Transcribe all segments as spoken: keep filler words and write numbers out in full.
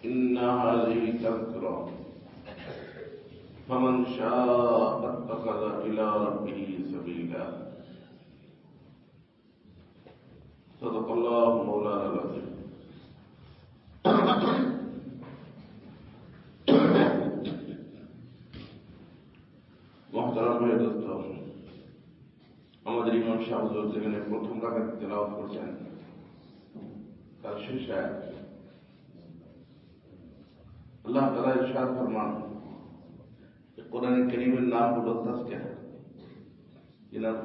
إن هذه تذكرة فمن شاء اتخذ إلى ربه سبيلا صدق الله مولانا العظيم মোহতারাম ভাই দোস্ত, আমাদের ইমাম সাহেব হুজুর যেখানে প্রথম রাকাত তেলাওয়াত করেছেন তার শেষে আল্লাহ তাআলা ইরশাদ ফরমান, কোরআন কারীমের নাম হলো তাজকিরা। কি নাম?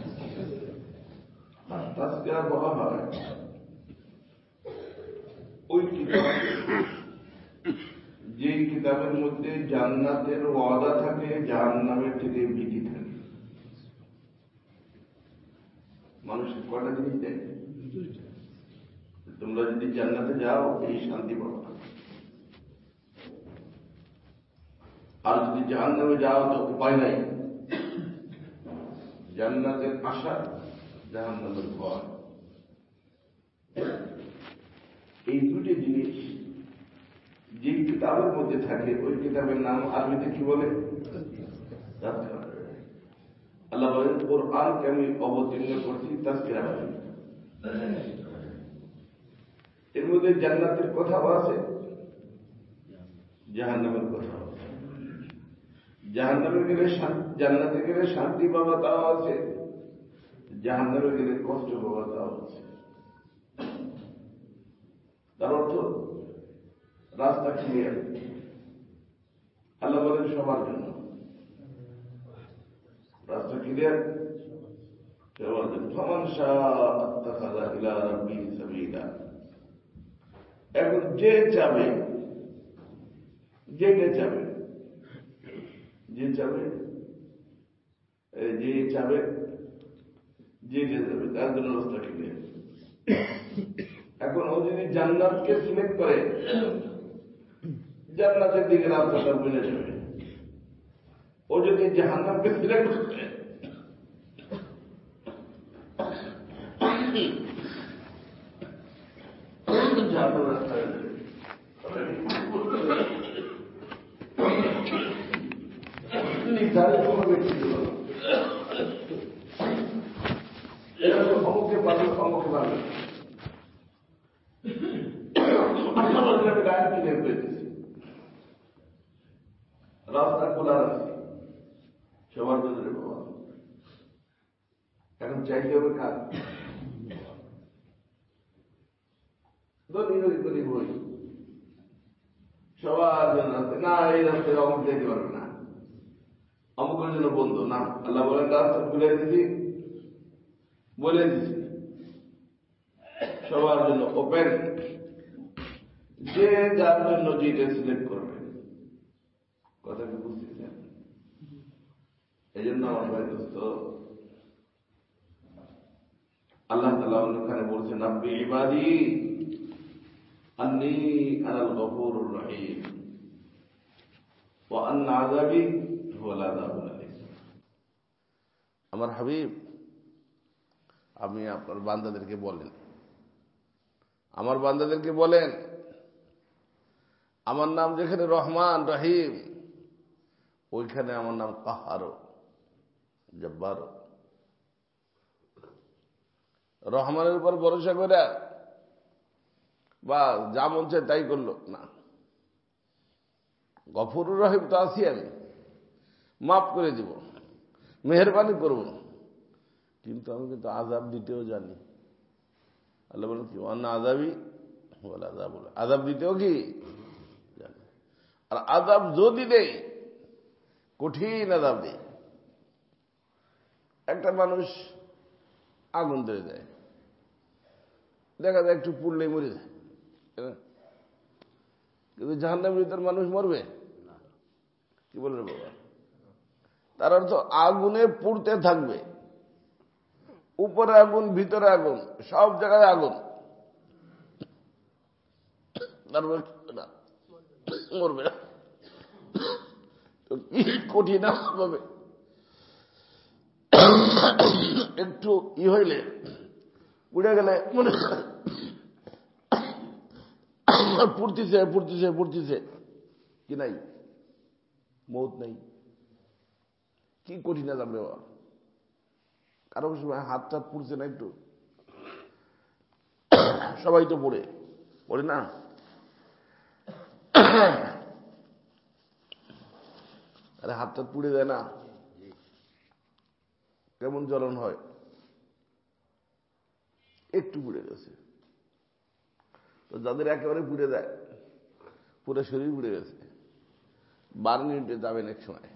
তাজকিরা বলা হয় ওই কিতাব যে কিতাবের মধ্যে জান্নাতের ওয়াদা থাকে, জাহান্নামের থেকে ভীতি থাকে। মানুষের কয়টা জিনিস দেয়, তোমরা যদি জান্নাতে যাও এই শান্তি পাবো, আর যদি জাহান্নামে যাও তো উপায় নাই। জান্নাতের আশা, জাহান্নামের ভয়, এই দুটি জিনিস যে কিতাবের মধ্যে থাকে ওই কিতাবের নাম আরবিতে কি বলে? আল্লাহ বলেন, কোরআনকে আমি অবতীর্ণ করছি তাজকিরা। এর মধ্যে জান্নাতের কথাও আছে, জাহান্নামের কথাও আছে। জাহান্নামে গেলে জান্নাতে গেলে শান্তি পাওয়া তাও আছে, জাহান্নামে গেলে কষ্ট পাওয়া তাও আছে। তার অর্থ রাস্তা ক্লিয়ার। আল্লাহ বলেন সবার জন্য রাস্তা ক্লিয়ার, সবার জন্য। ফামান শাআ আত্তাখাযা ইলা রাব্বিহি সাবিলা। এখন যে চাবে, যে কে চাবে, যে চাবে যে চাবে যে কে যাবে তার জন্য রাস্তা ক্লিয়ার। এখন ও যদি জান্নাতকে সিলেক্ট করে জান্নাতের দিকে রাস্তাটা বলে যাবে, ও যদি জাহান্নামকে সিলেক্ট করে জাহান্নামের রাস্তায় যাবে। নির্ধারিত ভাবে ঠিক হলো, এরকম অমুকে পাবে অমুকে পাবে। গায়ে কিনে পেয়েছি, রাস্তা খোলা রাখছি সবার জন্য রে বাবা। এখন চাইতে হবে কাজ ধনী ধনী করি বই সবার জন্য রাস্তা না, এই রাস্তায় অমুক যেতে পারবে না, অমুকের জন্য বন্ধু না। আল্লাহ বলেন রাস্তা খুলে দিছি, বলে দিছি সবার জন্য ওপেন। যে যার জন্য যেটা সিলেক্ট করবে, কথা কি বুঝতেছেন? এই জন্য আমার ভাই দোস্ত, আল্লাহ তাআলা ওখানে বলছেন, নাব্বি ইবাদি আন্নী আনাল গফুরুর রহিম ওয়া আন্না আযাবি হুয়াল আযাবুল আলীম। আমার হাবিব, আপনি আপনার বান্দাদেরকে বলেন, আমার বান্দাদেরকে বলেন, আমার নাম যেখানে রহমান রহিম, ওইখানে আমার নাম কাহারও জব্বারও। রহমানের উপর ভরসা করে বা যা মন চায় তাই করলো না, গফুরুর রহিম তো আছি আমি, মাফ করে দিব, মেহেরবানি করব, কিন্তু আমি কিন্তু আযাব দিতেও জানি। আল্লাহ বলেন কি, ওয়ান্না আযাবি হুয়াল আযাবুল আলীম, আযাব দিতেও কি জানি। আর আযাব যদি দেই, কঠিন আযাব দেই। একটা মানুষ আগুন ধরে যায়, দেখা যায় একটু পুড়লেই মরে যায়, কিন্তু জাহান্নামের ভিতর মানুষ মরবে কি বলবে বাবা? তার অর্থ আগুনে পুড়তে থাকবে, উপরে আগুন, ভিতরে আগুন, সব জায়গায় আগুন, মরবে না। তো কি কঠিন হবে, একটু ই হইলে পুড়ে গেলে মনে পুড়তিছে পুড়তিছে পুড়তিছে কি নাই, মৌত নাই। কি কঠিন আযাব রে বাবা। কারো সময় হাত টাত পুড়ছে না একটু? সবাই তো পড়ে পড়ে না? আরে হাত টাত পুড়ে যায় না? কেমন জ্বলন হয়? একটু পুড়ে গেছে। তো যাদের একেবারে পুড়ে যায়, পুরো শরীর পুড়ে গেছে, বারো মিনিটে যাবেন, এক সময়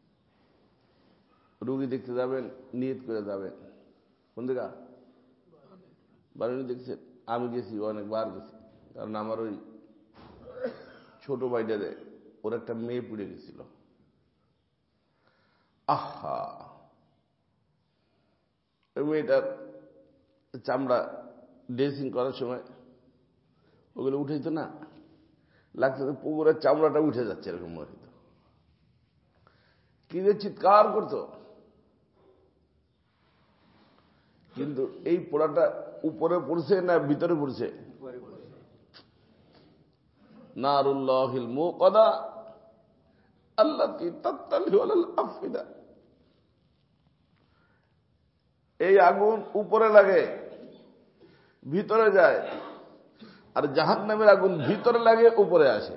রুগী দেখতে যাবেন, নিয়ত করে যাবেন। কোন জায়গা? বারো মিনিট দেখছেন? আমি গেছি, অনেকবার গেছি। কারণ আমার ওই ছোট ভাইটা দেয়, ওর একটা মেয়ে পুড়ে গেছিল। আহা, ওই মেয়েটার চামড়া ড্রেসিং করার সময় ওগুলো উঠেইতো না, লাগছে পুকুরের চামড়াটা উঠে যাচ্ছে এরকম মনে হতো। কি যে চিৎকার করতো। কিন্তু এই পোড়াটা উপরে পড়ছে না ভিতরে পড়ছে? নারুল্লাহিল মুকাদা আল্লাতী তাত্তালিউ আলাল আফইদা। এই আগুন উপরে লাগে, ভিতরে যায়, আর জাহান্নামের আগুন ভিতরে লাগে, উপরে আসে।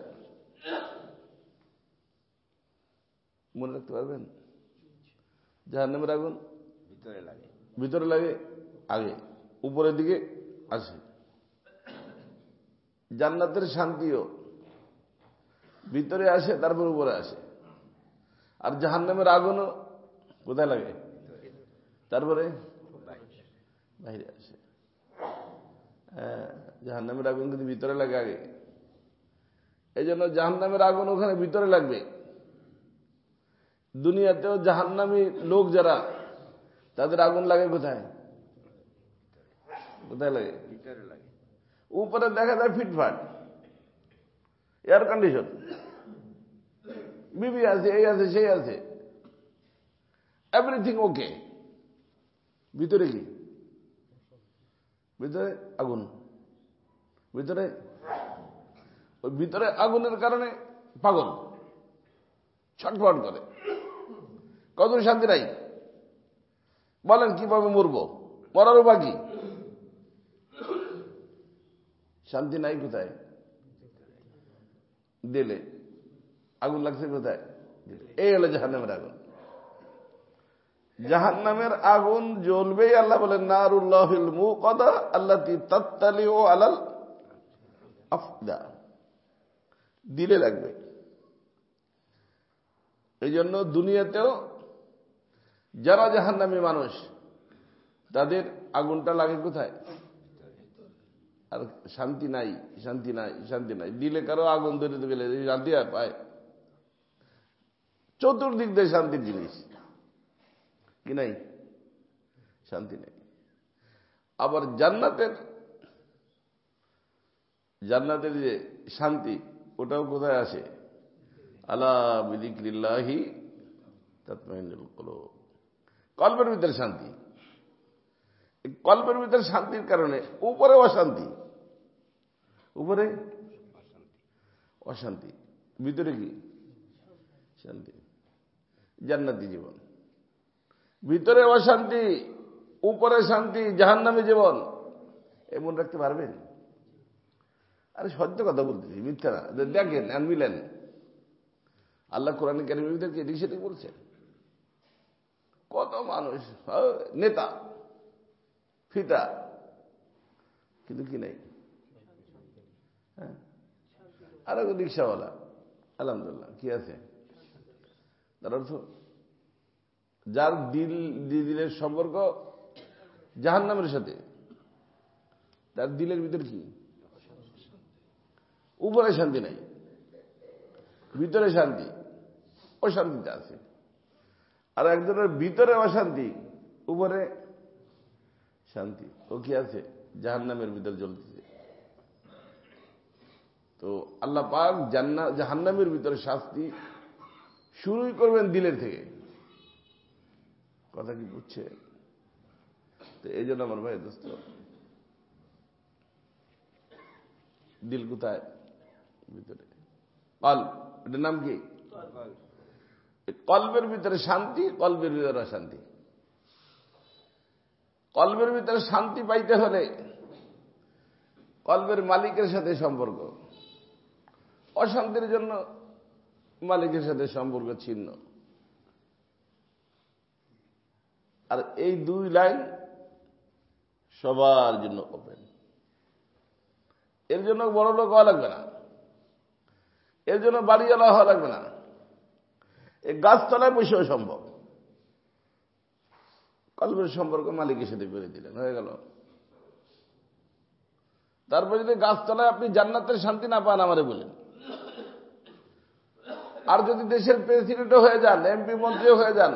মনে রাখতে পারবেন? জাহান্নামের আগুন ভিতরে লাগে, ভিতরে লাগে আগে, উপরের দিকে আসে। জান্নাতের শান্তিও ভিতরে আসে, তারপর উপরে আসে। আর জাহান্নামের আগুনও কোথায় লাগে? তারপরে বাইরে আসে। জাহান্নামের আগুন কিন্তু ভিতরে লাগে আগে। এই জন্য জাহান্নামের আগুন ওখানে ভিতরে লাগবে। দুনিয়াতেও জাহান্নামী লোক যারা, তাদের আগুন লাগে কোথায়? কোথায় লাগে? ভিতরে লাগে। উপরে দেখা যায় ফিটফাট, এয়ার কন্ডিশন, বিবি আছে, এই আছে, সেই আছে, এভরিথিং ওকে। ভিতরে কি? ভিতরে আগুন। ভিতরে ওই ভিতরে আগুনের কারণে পাগল, ছটফট করে। কত শান্তি নাই? বলেন কিভাবে মরবো? মরারও বাকি শান্তি নাই। কোথায়? দিলে। আগুন লাগছে কোথায়? এই হলো জাহান্নামের আগুন। জাহান্নামের আগুন জ্বলবেই। আল্লাহ বলেন নারুল্লাহিল মুকাদা আল্লাতী তাত্তালিউ আলাল আফইদা। দিলে লাগবে। এই জন্য দুনিয়াতেও যারা জাহান্নামী মানুষ, তাদের আগুনটা লাগে কোথায়? আর শান্তি নাই, শান্তি নাই, শান্তি নাই। দিলে কারো আগুন ধরে গেলে শান্তি আর পায়? চতুর্দিক দিয়ে শান্তির জিনিস কি নাই? শান্তি নেই। আবার জান্নাতের জান্নাতের যে শান্তি, ওটাও কোথায় আসে? আলা বিযিকরিল্লাহি তাতমাইন্নুল কুলুব। কলবের ভিতরে শান্তি। কলবের ভিতরে শান্তির কারণে উপরে অশান্তি, উপরে অশান্তি, ভিতরে কি? শান্তি। জান্নাতি জীবন। ভিতরে অশান্তি, উপরে শান্তি, জাহান্নামী জীবন। এমন রাখতে পারবেন? আরে সত্য কথা বলতেছি, মিথ্যা না। দেখেন আর মিলেন। আল্লাহ কোরআনে কারীমের ভিতরে এদিক সেদিক বলছেন। কত মানুষ নেতা, ফিতা, কিন্তু কি নাই? হ্যাঁ, আর রিক্সাওয়ালা, আলহামদুলিল্লাহ, কি আছে? তার অর্থ যার দিল দিলের সম্পর্ক জাহান্নামের সাথে, তার দিলের ভিতর কি? উপরে শান্তি নাই, ভিতরে শান্তি, অশান্তিতে আছে। আর একজনের ভিতরে অশান্তি, উপরে শান্তি। ও কি আছে? জাহান্নামের ভিতর জ্বলতেছে। তো আল্লাহ পাক জান্নাত জাহান্নামের ভিতরে শাস্তি শুরুই করবেন দিলের থেকে। কথা কি বুঝছে? তো এই জন্য আমার ভাই দোস্ত, দিল কোথায়? ভিতরে কলব, এটার নাম কি? কলবের ভিতরে শান্তি, কলবের ভিতরে অশান্তি। কলবের ভিতরে শান্তি পাইতে হলে কলবের মালিকের সাথে সম্পর্ক, অশান্তির জন্য মালিকের সাথে সম্পর্ক ছিন্ন। আর এই দুই লাইন সবার জন্য ওপেন। এর জন্য বড় লোক হওয়া লাগবে না, এর জন্য বাড়িওয়ালা হওয়া লাগবে না, এই গাছতলায় বসেও সম্ভব। কলবের সম্পর্ক মালিকের সাথে করে দিলেন, হয়ে গেল। তারপর যদি গাছতলায় আপনি জান্নাতের শান্তি না পান আমারে বলেন, আর যদি দেশের প্রেসিডেন্টও হয়ে যান, এমপি মন্ত্রীও হয়ে যান,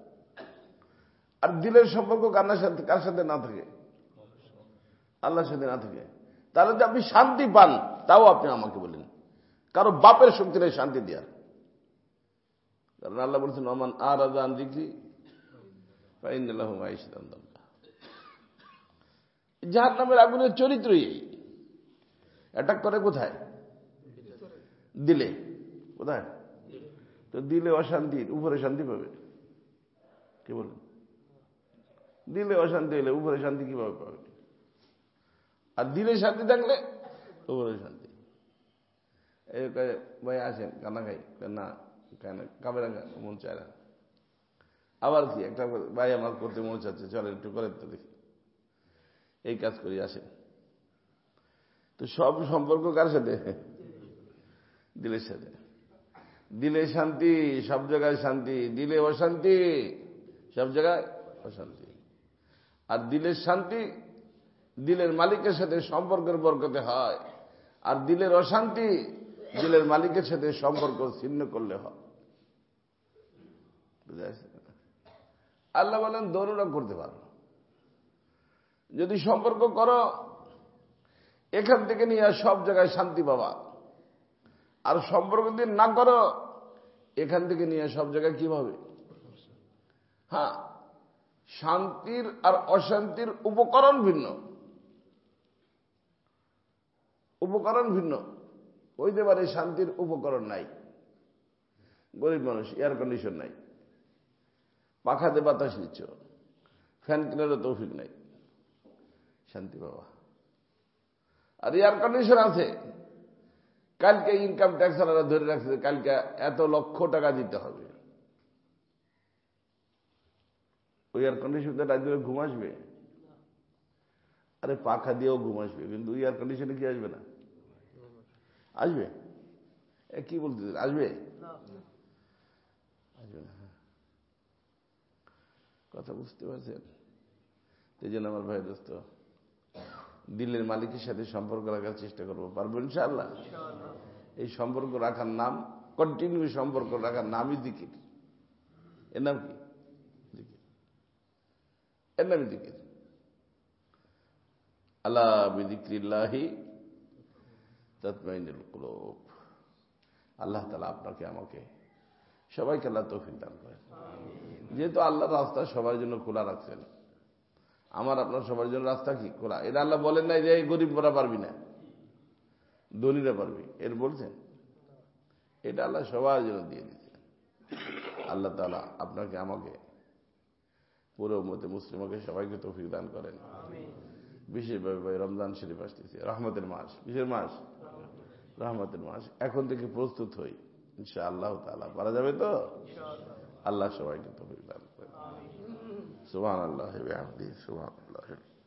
আর দিলের সম্পর্ক কার সাথে কার সাথে না থাকে, আল্লাহর সাথে না থাকে, তাহলে যদি আপনি শান্তি পান তাও আপনি আমাকে বলেন। কারো বাপের শক্তি নেই শান্তি দেওয়ার। কারণ আল্লাহ বলছেন ওমান আরাদা আন যিকরি ফাইন্না লাহু মাঈশাতান দানকা। জাহান্নামের আগুনের চরিত্রই এই। অ্যাটাক করে কোথায়? দিলে। কোথায়? তো দিলে অশান্তি, উপরে শান্তি পাবে কি বলেন? দিলে অশান্তি হলে উপরে শান্তি কিভাবে পাবে? আর দিলে শান্তি থাকলে উপরে শান্তি। এই ভাই আসেন কানা খাই না, কাবে রাখা মন চায় না। আবার কি একটা ভাই আমার করতে মন চাচ্ছে, চলেন একটু করেন তো দেখি, এই কাজ করি, আসেন। তো সব সম্পর্ক কার সাথে? দিলের সাথে। দিলে শান্তি, সব জায়গায় শান্তি। দিলে অশান্তি, সব জায়গায় অশান্তি। আর দিলের শান্তি দিলের মালিকের সাথে সম্পর্কের বরকতে হয়, আর দিলের অশান্তি দিলের মালিকের সাথে সম্পর্ক ছিন্ন করলে হয়। আল্লাহ বলেন দৌড়া করতে পারো, যদি সম্পর্ক করো এখান থেকে নিয়ে সব জায়গায় শান্তি পাবা। আর সম্পর্ক যদি না করো এখান থেকে নিয়ে সব জায়গায় কি হবে? হ্যাঁ, শান্তির আর অশান্তির উপকরণ ভিন্ন, উপকরণ ভিন্ন। হইতে পারে শান্তির উপকরণ নাই, গরিব মানুষ, এয়ার কন্ডিশন নাই, পাখাতে বাতাস নিচ্ছ, ফ্যান কেনারও তৌফিক নাই, শান্তি পাবা। আর এয়ার কন্ডিশন আছে, কালকে ইনকাম ট্যাক্স ওনারা ধরে রাখছে কালকে এত লক্ষ টাকা দিতে হবে। ওই এয়ার কন্ডিশনে রাত ধরে ঘুম আসবে? আরে পাখা দিয়েও ঘুম আসবে, কিন্তু এয়ার কন্ডিশনে কি আসবে না? আসবে। এ কি বলতে আসবে? আসবে না। কথা বুঝতে পারছেন? এই জন্য আমার ভাই দোস্ত, দিলের মালিকের সাথে সম্পর্ক রাখার চেষ্টা করবো, পারবো ইনশাআল্লাহ। এই সম্পর্ক রাখার নাম, কন্টিনিউ সম্পর্ক রাখার নামই জিকির। এর নাম কি? জিকির। এর নামই জিকির। আলা বিযিকরিল্লাহি তাতমাইন্নুল কুলুব। আল্লাহ তাআলা আপনাকে আমাকে সবাইকে আল্লাহ তৌফিক দান করেন। যেহেতু আল্লাহর রাস্তা সবার জন্য খোলা রাখছেন, আমার আপনার সবার জন্য রাস্তা কি খোলা? এটা আল্লাহ বলেন নাই যে এই গরিবরা পারবি না, ধনীরা পারবি, এর বলছেন? এটা আল্লাহ সবার জন্য দিয়ে দিচ্ছেন। আল্লাহ তাআলা আপনাকে আমাকে পুরো উম্মতে মুসলিমাকে সবাইকে তৌফিক দান করেন। বিশেষভাবে ভাই রমজান শরীফ আসতেছে, রহমতের মাস। কিসের মাস? রহমতের মাস। এখন থেকে প্রস্তুত হই, ইনশাআল্লাহ তাআলা পারা যাবে তো? আল্লাহ সবাইকে তৌফিক দান করেন। সুবহানাল্লাহি ওয়া বিহামদিহি, সুবহানাল্লাহ।